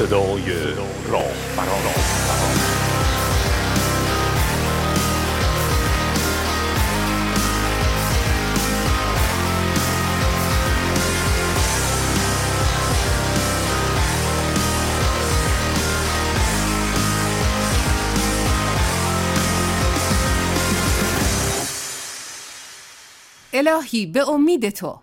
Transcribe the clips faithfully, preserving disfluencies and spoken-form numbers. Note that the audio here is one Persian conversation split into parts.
صدای راهبران. الهی به امید تو.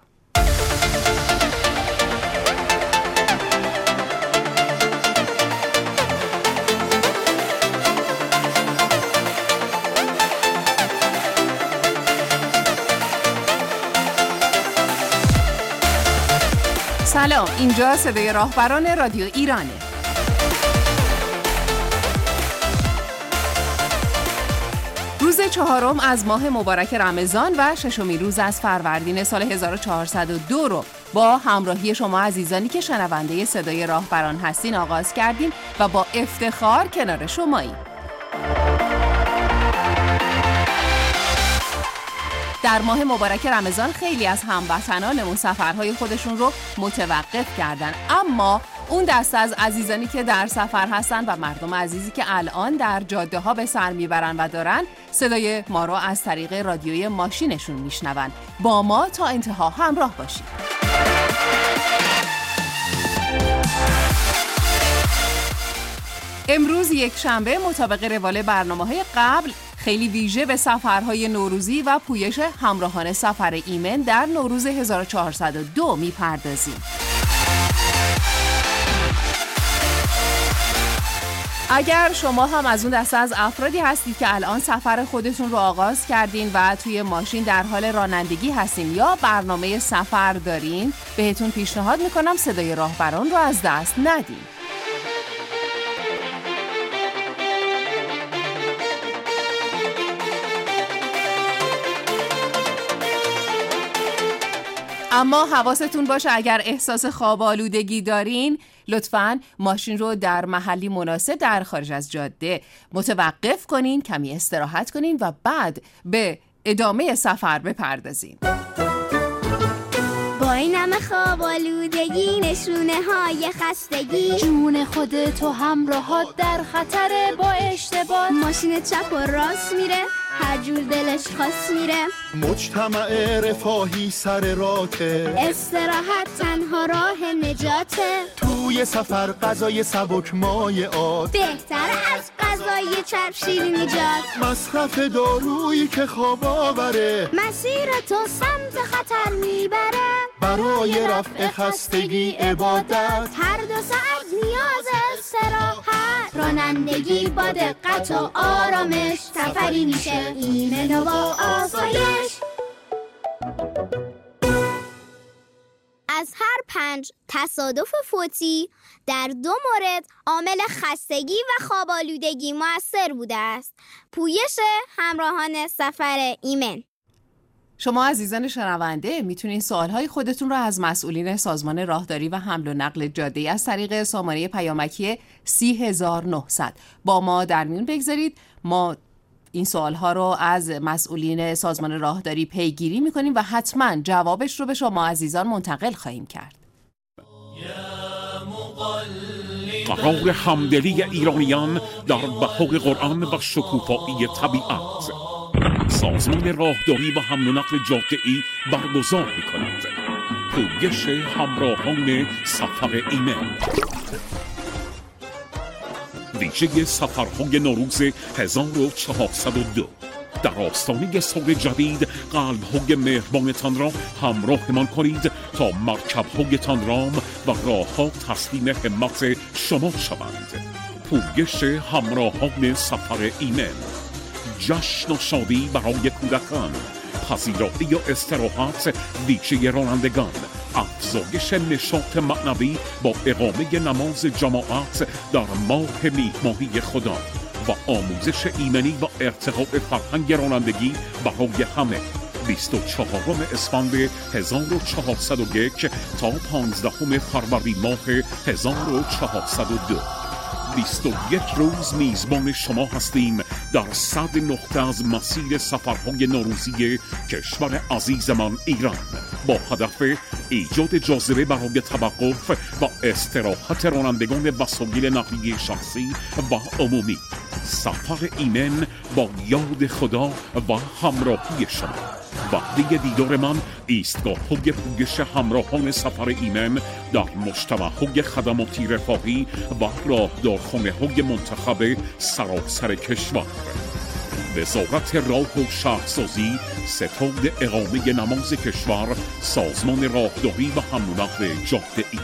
سلام، اینجا صدای راهبران رادیو ایرانه. روز چهارم از ماه مبارک رمضان و ششمین روز از فروردین سال هزار و چهارصد و دو رو با همراهی شما عزیزانی که شنونده صدای راهبران هستین آغاز کردیم و با افتخار کنار شماییم. در ماه مبارک رمضان خیلی از هموطنانمون سفرهای خودشون رو متوقف کردن، اما اون دسته از عزیزانی که در سفر هستن و مردم عزیزی که الان در جاده ها به سر میبرن و دارن صدای ما رو از طریق رادیوی ماشینشون میشنون، با ما تا انتها همراه باشید. امروز یک شنبه مطابق روال برنامه‌های قبل خیلی ویژه به سفرهای نوروزی و پویش همراهان سفر ایمن در نوروز هزار و چهارصد و دو میپردازیم. اگر شما هم از اون دسته از افرادی هستید که الان سفر خودتون رو آغاز کردین و توی ماشین در حال رانندگی هستین یا برنامه سفر دارین، بهتون پیشنهاد میکنم صدای راهبران رو از دست ندین. اما حواستون باشه اگر احساس خواب آلودگی دارین لطفاً ماشین رو در محلی مناسب در خارج از جاده متوقف کنین، کمی استراحت کنین و بعد به ادامه سفر بپردازین. با این همه خواب آلودگی، نشونه های خستگی، جون خودت و همراهات در خطر با اشتباه. ماشین چپ و راست میره، هر جور دلش خواست میره. مجتمع رفاهی سر راته، استراحت تنها راه نجاته. توی سفر غذای سبک مایعات بهتر از غذای چرب شیرینی جات. مصرف دارویی که خواب آوره، مسیر تو سمت خطر میبره. برای رفع خستگی عبادت، هر دو ساعت نیاز استراحت. رانندگی با دقت و آرامش، سفری میشه ایمن و با آسایش. از هر پنج تصادف فوتی در دو مورد عامل خستگی و خواب آلودگی مؤثر بوده است. پویش همراهان سفر ایمن. شما عزیزان شنونده میتونین سوالهای خودتون رو از مسئولین سازمان راهداری و حمل و نقل جاده‌ای از طریق سامانه پیامکی سی هزار و نهصد با ما در میون بگذارید. ما این سوالها رو از مسئولین سازمان راهداری پیگیری میکنیم و حتما جوابش رو به شما عزیزان منتقل خواهیم کرد. قرار همدلی ایرانیان در بهار قرآن و شکوفایی طبیعت سازمان راهداری و حمل و نقل جاده‌ای برگزار می‌کند. پویش همراهان سفر ایمن. ویژه سفرهای نوروز هزار و چهارصد و دو در آستانه سال جدید، قلب‌های مهربانتان را همراهمان کنید تا مرکب‌هایتان رام و راه‌ها تسلیم همت شما شوند. پویش همراهان سفر ایمن. جشن و شادی برای کودکان، پذیرایی و استراحت ویژه رانندگان، افزایش نشاط معنوی با اقامه نماز جماعت در ماه میهمانی خدا و آموزش ایمنی و ارتقاء فرهنگ رانندگی برای همه. بیست و چهارم اسفند هزار و چهارصد و یک تا پانزدهم فروردین ماه هزار و چهارصد و دو. بیست و یک روز میزبان شما هستیم در صد نقطه از مسیر سفرهای نوروزی کشور عزیزمان ایران. با هدف ایجاد جاذبه برای توقف و استراحت رانندگان وسایل نقلیه شخصی و عمومی. سفر ایمن با یاد خدا و همراهی شما. وقتی دیدار من ایستگاه‌های پویش همراهان سفر ایمن در مجتمع‌های خدماتی رفاهی و راهدارخانه‌های منتخب سراسر کشور. وزارت راه و شهرسازی، ستاد اقامه نماز کشور، سازمان راهداری و حمل و نقل جاده‌ای.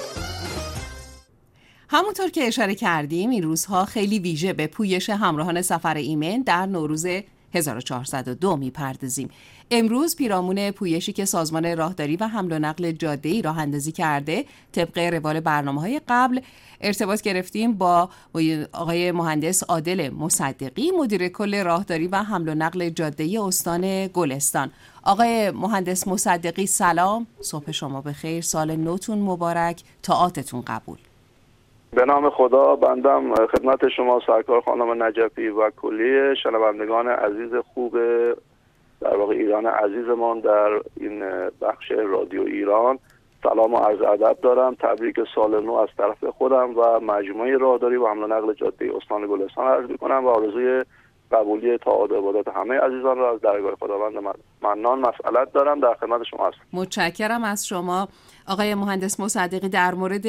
همونطور که اشاره کردیم این روزها خیلی ویژه به پویش همراهان سفر ایمن در نوروز هزار و چهارصد و دو میپردازیم. امروز پیرامون پویشی که سازمان راهداری و حمل و نقل جاده‌ای راه اندازی کرده طبق روال برنامه‌های قبل ارتباط گرفتیم با آقای مهندس عادل مصدقی، مدیر کل راهداری و حمل و نقل جاده‌ای استان گلستان. آقای مهندس مصدقی سلام، صبح شما بخیر، سال نوتون مبارک، طاعاتتون قبول. به نام خدا. بندم خدمت شما سرکار خانم نجفی و کلیه شنوندگان عزیز خوب در واقع ایران عزیزمان در این بخش رادیو ایران سلام و عرض ادب دارم. تبریک سال نو از طرف خودم و مجموعه راهداری و حمل و نقل جاده استان گلستان عرض می‌کنم و آرزوی قبولی طاعات و عبادات همه عزیزان را از درگاه خداوند منان مسئلت دارم. در خدمت شما هستم. متشکرم از شما آقای مهندس مصدقی. در مورد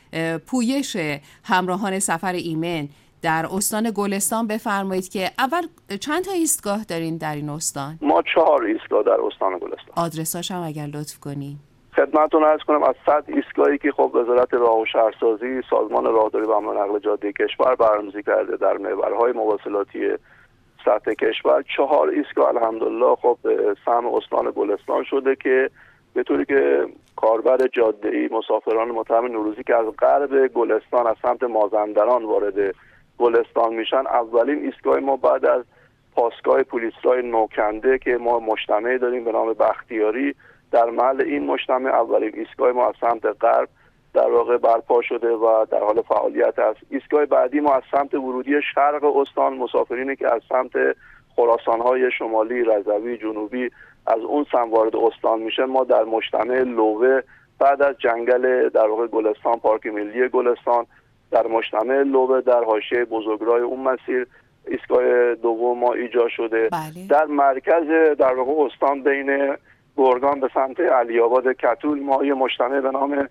پویش همراهان سفر ایمن در استان گلستان بفرمایید که اول چند تا ایستگاه دارین در این استان؟ ما چهار ایستگاه در استان گلستان. آدرساش هم اگر لطف کنین. خدمتتون عرض کنم از صد ایستگاهی که خب وزارت راه و شهرسازی، سازمان راهداری و حمل و نقل جاده کشور برنامه‌ریزی کرده در محورهای مواصلاتی سطح کشور، چهار ایستگاه الحمدلله خب سهم استان گلستان شده که به طوری که کاربر جاده‌ای مسافران متهم نوروزی که از غرب گلستان از سمت مازندران وارد گلستان میشن، اولین ایستگاه ما بعد از پاسگاه پلیسرای نوکنده که ما مجتمع داریم به نام بختیاری، در محل این مجتمع اولین ایستگاه ما از سمت غرب در واقع برپا شده و در حال فعالیت است. ایستگاه بعدی ما از سمت ورودی شرق استان، مسافرینی که از سمت خراسان‌های شمالی، رضوی، جنوبی از اون سمت وارد استان میشن، ما در مجتمع لوه بعد از جنگل در واقع گلستان، پارک ملی گلستان، در مجتمع لوه در حاشیه بزرگراه اون مسیر ایستگاه دوم ما ایجاد شده. بله. در مرکز در واقع استان بین گرگان به سمت علی آباد کتول ما یه مجتمع به نام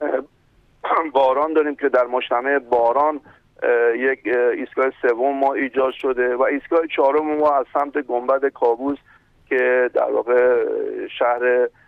باران داریم که در مجتمع باران یک ایستگاه سوم ما ایجاد شده و ایستگاه چهارم ما از سمت گنبد کابوس که در واقع شهر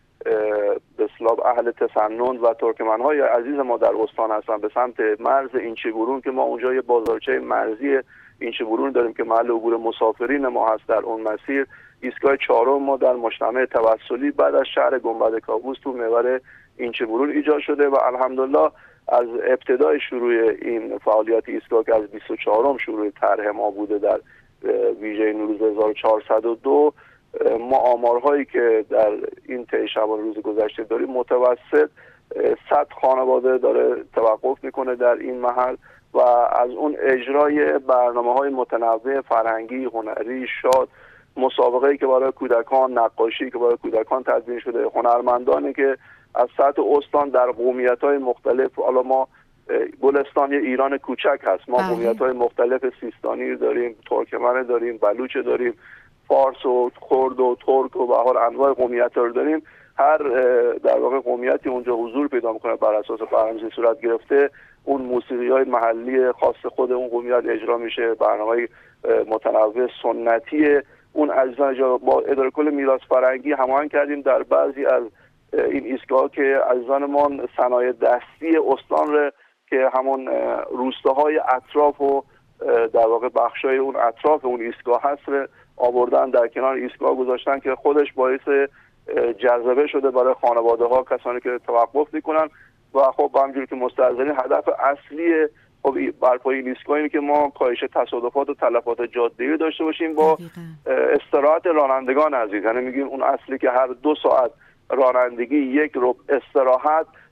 به اصطلاح اهل تسنن و ترکمن‌های عزیز ما در استان هستن به سمت مرز اینچی برون که ما اونجا یه بازارچه مرزی اینچی برون داریم که محل عبور مسافرین ما هست در اون مسیر. ایستگاه چهارم ما در مجتمع توسلی بعد از شهر گنبد کابوس تو محور اینچی برون ایجاد شده و الحمدلله از ابتدای شروع این فعالیت ایستگاه که از بیست و چهارم شروع طرح ما بوده در ویژه نوروز هزار و چهارصد و دو، ما آمارهایی که در این طی شبانه روز گذشته داریم متوسط صد خانواده داره توقف میکنه در این محل و از اون اجرای برنامه‌های متنوع فرهنگی، هنری، شاد، مسابقه‌ای که برای کودکان، نقاشی که برای کودکان تدوین شده، هنرمندانی که از سطح استان در قومیت‌های مختلف، حالا ما گلستان یه ایران کوچک هست، ما قومیت‌های مختلف سیستانی داریم، ترکمن داریم، بلوچ داریم، فارس و کرد و ترک و به هر انواع قومیت‌ها رو داریم. هر در واقع قومیتی اونجا حضور پیدا می‌کنه بر اساس برنامه‌ریزی صورت گرفته، اون موسیقی‌های محلی خاص خود اون قومیت اجرا میشه، برنامه‌های متنوع سنتی اون عزیزان با اداره کل میراث فرهنگی هماهنگ کردیم در بعضی از این ایستگاه که عزیزانمان صنایع دستی استان رو که همون روستاهای اطراف و در واقع بخشای اون اطراف اون ایستگاه هست رو آوردن در کنار ایستگاه گذاشتن که خودش باعث جذبه شده برای خانواده‌ها، کسانی که توقف میکنن و خب همونجوری که مستحضرین هدف اصلی خب برپای این ایستگاه اینه که ما کاهش تصادفات و تلفات جاده‌ای داشته باشیم با استراحت رانندگان عزیز. یعنی میگیم اون اصلی که هر دو ساعت رانندگی یک ربع استراحت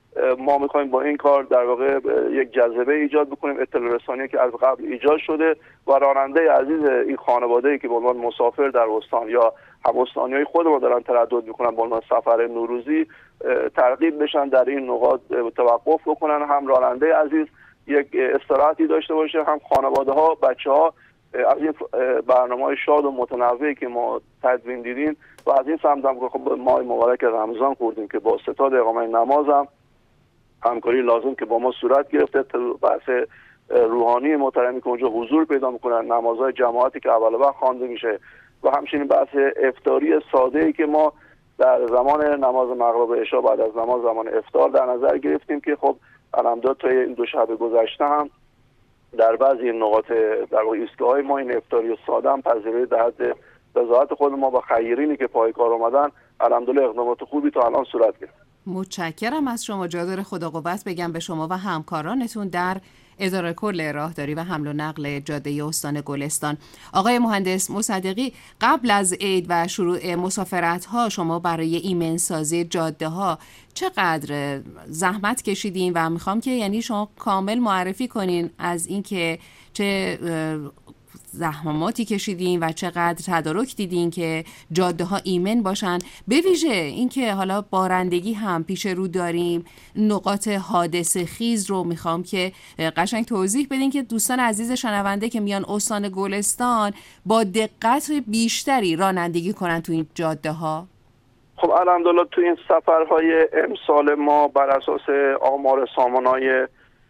ما میخوایم با این کار در واقع یک جذبه ایجاد بکنیم، اطلاع رسانی که از قبل ایجاد شده و راننده عزیز این خانواده‌ای که به عنوان مسافر در استان یا هم‌استانیای خود ما دارن تردد میکنن به عنوان سفر نوروزی ترغیب بشن در این نقاط توقف بکنن، هم راننده عزیز یک استراحتی داشته باشه، هم خانواده ها بچه ها از این برنامه‌های شاد و متنوعی که ما تدوین دیدیم و از این سمت هم خب ماه مبارک رمضان خوردیم که با ستاد اقامه نماز هم همکاری لازم که با ما صورت گرفته، بحث روحانی محترمی که اونجا حضور پیدا میکنن، نمازهای جماعتی که اول وقت خوانده میشه و همچنین بحث افطاری ساده‌ای که ما در زمان نماز مغرب و عشا بعد از نماز زمان افطار در نظر گرفتیم که خب الحمدلله تا این دو شب گذشته هم در بعضی نقاط در واقع ایستگاه‌های ما این افطاری ساده هم پذیرایی در حد رضایت خود ما و خیرینی که پای کار اومدن الحمدلله اقدامات خوبی تا الان صورت گرفت. متشکرم از شما. جا داره خدا قوت بگم به شما و همکارانتون در اداره کل راهداری و حمل و نقل جاده استان گلستان. آقای مهندس مصدقی، قبل از عید و شروع مسافرت ها شما برای ایمن سازی جاده ها چقدر زحمت کشیدین و میخوام که یعنی شما کامل معرفی کنین از اینکه چه زحماتی کشیدین و چقدر تدارک دیدین که جاده ها ایمن باشن، به ویژه اینکه حالا بارندگی هم پیش رو داریم، نقاط حادثه خیز رو میخوام که قشنگ توضیح بدین که دوستان عزیز شنونده که میان استان گلستان با دقت بیشتری رانندگی کنن تو این جاده ها. خب الحمدلله تو این سفرهای امسال ما بر اساس آمار سامانهای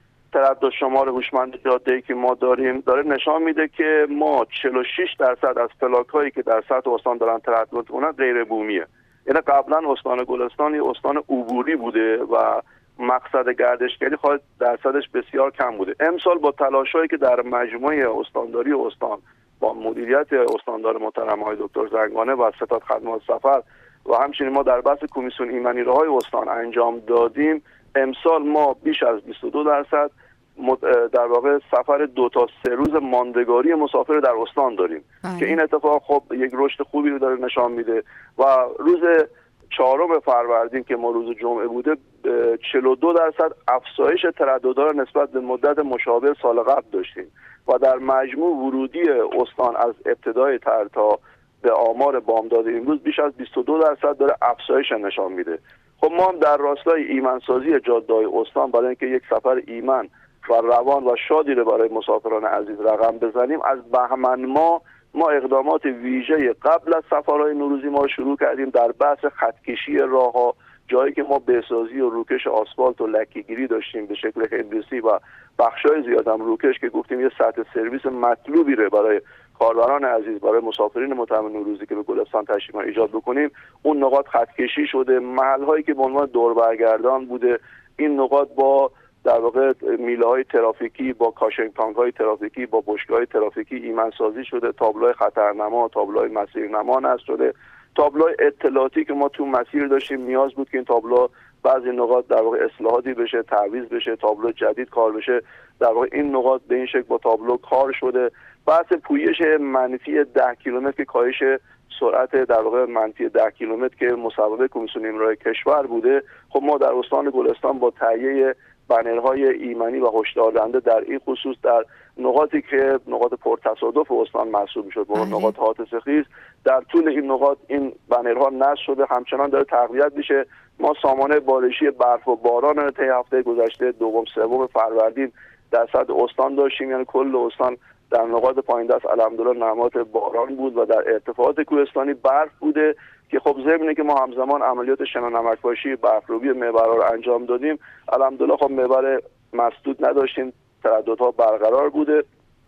تردد شمار هوشمند جاده‌ای که ما داریم داره نشان میده که ما چهل و شش درصد از پلاک هایی که در سطح استان دارن تردد میکنن غیر بومیه. یعنی قبلا استان گلستان یه استان عبوری بوده و مقصد گردشگری خواهد درصدش بسیار کم بوده. امسال با تلاشایی که در مجموعه استانداری استان با مدیریت استاندار محترم های دکتر زنگانه و ستاد خدمات سفر و همچنین ما در بحث کمیسیون ایمنی راههای استان انجام دادیم، امسال ما بیش از بیست و دو درصد در واقع سفر دو تا سه روز ماندگاری مسافر در استان داریم بله. که این اتفاق خب یک رشد خوبی رو داره نشان میده و روز چهارم فروردین که ما روز جمعه بوده چهل و دو درصد افزایش ترددها نسبت به مدت مشابه سال قبل داشتیم و در مجموع ورودی استان از ابتدای تر تا به آمار بامداد امروز بیش از بیست و دو درصد داره افزایش نشان میده. خب ما هم در راستای ایمنسازی جاده‌های استان برای اینکه یک سفر ایمن و روان و شادی رو برای مسافران عزیز رقم بزنیم، از بهمن ما ما اقدامات ویژه قبل از سفرهای نوروزی ما شروع کردیم در بحث خطکشی راه‌ها، جایی که ما بسازی و روکش آسفالت و لکه‌گیری داشتیم به شکل هندسی و بخشای زیاد هم روکش که گفتیم یه سطح سرویس مطلوبی رو برای کاربران عزیز، برای مسافرین متهم نوروزی که به گلستان تشریف ما ایجاد بکنیم، اون نقاط خطکشی شده. محل‌هایی که به عنوان دور برگردان بوده، این نقاط با در واقع میله‌های ترافیکی، با کاشنگ تانک‌های ترافیکی، با بشکه‌های ترافیکی ایمن‌سازی شده، تابلوهای خطرنما، تابلوهای مسیرنما نصب شده، تابلوهای اطلاعاتی که ما تو مسیر داشتیم نیاز بود که این تابلو بعضی نقاط در واقع اصلاحاتی بشه، تعویض بشه، تابلو جدید کار بشه، در واقع این نقاط به این شکل با تابلو کار شده. بحث پویش منفی ده کیلومتر که کاهش سرعت در واقع منفی ده کیلومتر که مصوبه کمیسیون امرای کشور بوده، خب ما در استان گلستان با تهیه بنرهای ایمنی و هشدار دهنده در این خصوص در نقاطی که نقاط پرتصادف استان محسوب میشد با نقاط حادثه خیز، در طول این نقاط این بنرها نصب شده، همچنان داره تقویت میشه. ما سامانه بارشی برف و باران رو طی هفته گذشته دوم سوم فروردین در سطح استان داشتیم، یعنی کل استان در نقاط پایین دست الحمدلله نمات باران بود و در ارتفاعات کوهستانی برف بوده که خب ضمن که ما همزمان عملیات شنا نمک‌پاشی برفروبی محورها رو انجام دادیم، الحمدلله خب محور مسدود نداشتیم، ترددها برقرار بوده.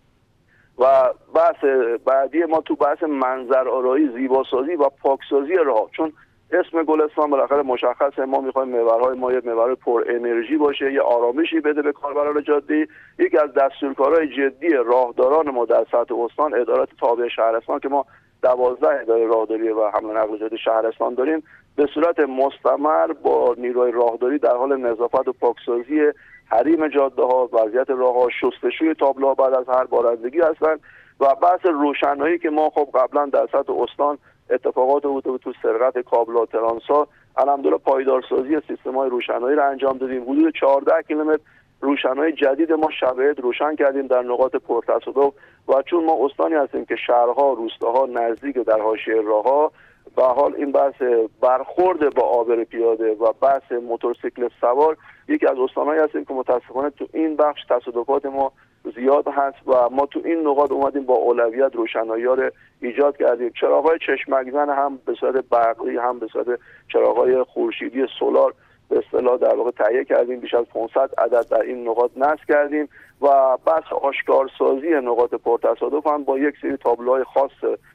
و بحث بعدی ما تو بحث منظرآرایی، زیباسازی و پاکسازی راه، چون اسم گلستان بالاخره مشخصه، ما میخوایم محورهای ما یه محور پر انرژی باشه، یه آرامشی بده به کاربران جاده. یکی از دستورکارهای جدی راهداران ما در سطح استان ادارات تابع شهرستان که ما دوازده اداره راهداری و حمل و نقل جاده شهرستان داریم، به صورت مستمر با نیروی راهداری در حال نظافت و پاکسازی حریم جاده ها، وضعیت راه ها، شستشوی تابلوها بعد از هر بارندگی هستند. و بحث روشنایی که ما خب قبلا در سطح استان اتفاقات بوده تو سرقت کابلات ترانسا، الحمدلله پایدارسازی سیستم‌های روشنایی رو انجام دادیم. حدود چهارده کیلومتر روشنایی جدید ما شبیه روشن کردیم در نقاط پرتصادف و چون ما استانی هستیم که شهرها، روستاها نزدیک در حاشیه راهها، به حال این بحث برخورد با عابر پیاده و بحث موتورسیکلت سوار یکی از استانهایی هستیم که متاسفانه تو این بخش تصادفات ما زیاد هست و ما تو این نقاط اومدیم با اولویت روشنایی‌ها رو ایجاد کردیم. چراغ‌های چشمک زن هم به صورت برقی هم به صورت چراغ‌های خورشیدی سولار به اصطلاح در واقع تهیه کردیم. بیش از پانصد عدد در این نقاط نصب کردیم و بحث آشکارسازی نقاط پرتصادف هم با یک سری تابلوهای خاص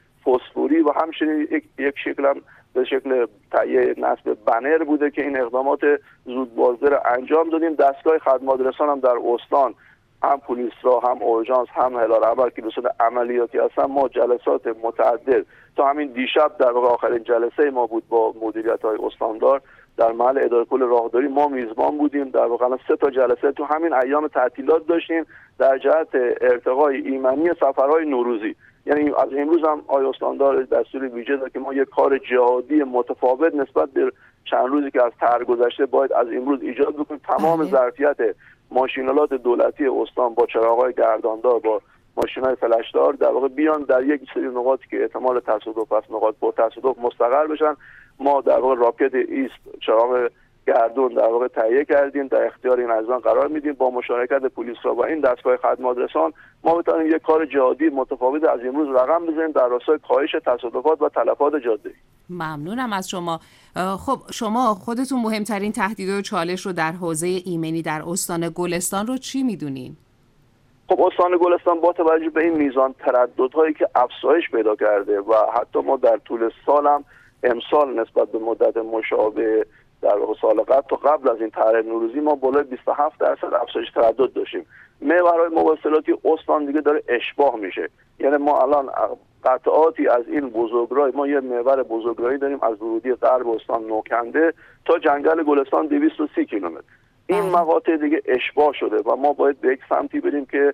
فسفوری و همچنین یک یک شکل هم به شکل تهیه نصب بنر بوده که این اقدامات زودبازده رو انجام دادیم. دستگاه خدمات رسان هم در استان، هم پلیس را، هم اورژانس، هم هلال اول که به صورت عملیاتی هستن، ما جلسات متعدد تا همین دیشب در واقع آخرین جلسه ما بود با مدیریت‌های استاندار در محل اداره کل راهداری ما میزبان بودیم. در واقع سه تا جلسه تو همین ایام تعطیلات داشتیم در جهت ارتقای ایمنی سفرهای نوروزی. یعنی از امروز هم آقای استاندار دستور ویژه داد که ما یک کار جهادی متفاوت نسبت به چند روزی که از طرح گذشته باید از امروز ایجاد بکنیم. تمام ظرفیت ماشینالات دولتی استان با چراغ‌های گرداندار، با ماشین‌های فلشدار در واقع بیان در یک سری نقاطی که احتمال تصادف است، نقاط پر تصادف مستقر بشن. ما در واقع راکت ایست چراغ گردون در واقع تهیه کردیم، در اختیار این عزیزان قرار میدیم با مشارکت پلیس را و این دستگاه خدمات رسان ما بتونیم یک کار جهادی متفاوت از امروز رقم بزنیم در راستای کاهش تصادفات و تلفات جاده‌ای. ممنونم از شما. خب شما خودتون مهمترین تهدید و چالش رو در حوزه ایمنی در استان گلستان رو چی میدونین؟ خب استان گلستان با توجه به این میزان ترددهایی که افزایش پیدا کرده و حتی ما در طول سال هم امسال نسبت به مدت مشابه در واقع سال قبل تا قبل از این طرح نوروزی ما بالای بیست و هفت درصد افزایش تردد داشتیم. محورهای مواصلاتی استان دیگه داره اشباع میشه. یعنی ما الان قطعاتی از این بزرگراه، ما یه محور بزرگراهی داریم از ورودی غرب استان نوکنده تا جنگل گلستان دویست و سی کیلومتر. این مقاطع دیگه اشباع شده و ما باید به یک سمتی بریم که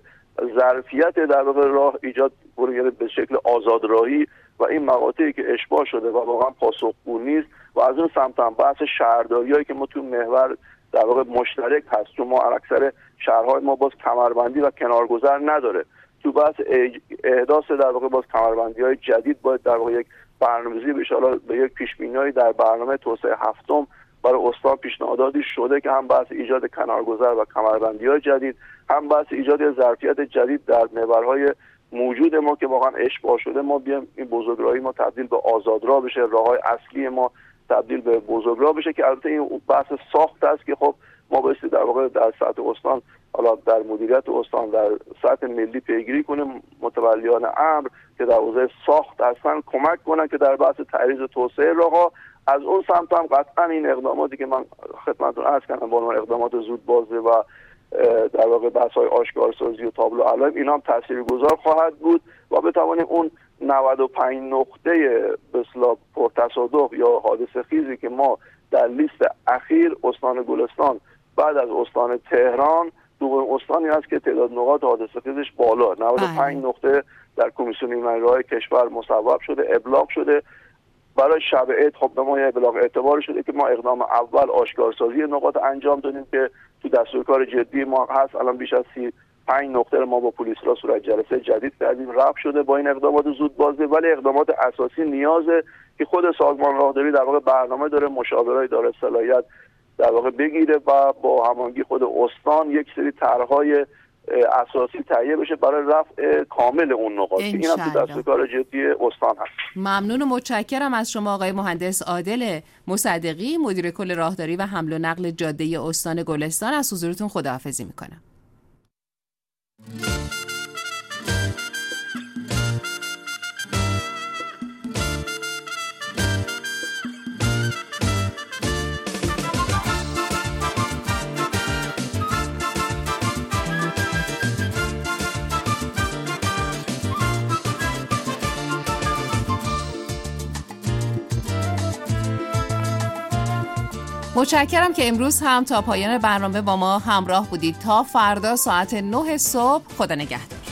ظرفیت در واقع راه ایجاد کنیم به شکل آزاد راهی و این مقاطعی که اشباع شده و واقعا پاسخگو نیست و از اون سمت هم بحث شهرداریایی که ما تو محور در واقع مشترک هست، چون ما اکثر شهرهای ما باز کمربندی و کنارگذر نداره. تو بحث احداث در واقع باز کمربندی‌های جدید باید در واقع یک برنامه‌ریزی بشه. حالا به یک پیش‌بینی در برنامه توسعه هفتم برای استان پیشنهاداتی شده که هم بحث ایجاد کنارگذر و کمربندی‌های جدید، هم بحث ایجاد ظرفیت جدید در محورهای موجود ما که واقعا اشباع شده ما بیام این بزرگراهی ما تبدیل به آزادراه بشه، راههای اصلی ما تبدیل به بزرگراه بشه که البته این بحث ساخت است که خب ما بایستی در واقع در سطح استان، حالا در مدیریت استان در سطح ملی پیگیری کنیم، متولیان امر که در حوزه ساخت هستن کمک کنن که در بحث تعریض توسعه راهها. از اون سمت هم قطعا این اقداماتی که من خدمتتون عرض کردم با عنوان اقدامات زودبازده و در واقع بحث‌های آشکارسازی و تابلو علائم اینا هم تاثیرگذار خواهد بود و بتوانیم اون نود و پنج نقطه به اصطلاح پرتصادف یا حادثه خیزی که ما در لیست اخیر استان گلستان بعد از استان تهران دومین استانی است که تعداد نقاط حادثه خیزش بالا نود و پنج نقطه در کمیسیون ایمنی راههای کشور مصوب شده، ابلاغ شده. برای شب عید خب به ما یه ابلاغ اعتبار شده که ما اقدام اول آشکارسازی نقاط انجام دادیم که تو دستورکار جدی ما هست. الان بیش از سی پنج نقطه رو ما با پلیس را صورت جلسه جدید کردیم، رفع شده با این اقدامات زودبازده. ولی اقدامات اساسی نیازه که خود سازمان راهداری در واقع برنامه داره، مشاورای داره صلاحیت در واقع بگیره و با هماهنگی خود استان یک سری طرح‌های اساسی تهیه بشه برای رفع کامل اون نقاط. این هم تو دستورکار جدی استان هست. ممنون و متشکرم از شما آقای مهندس عادل مصدقی، مدیر کل راهداری و حمل و نقل جاده استان گلستان. از حضورتون خداحافظی میکنم. متشکرم که امروز هم تا پایان برنامه با ما همراه بودید. تا فردا ساعت نه صبح، خدا نگهدار.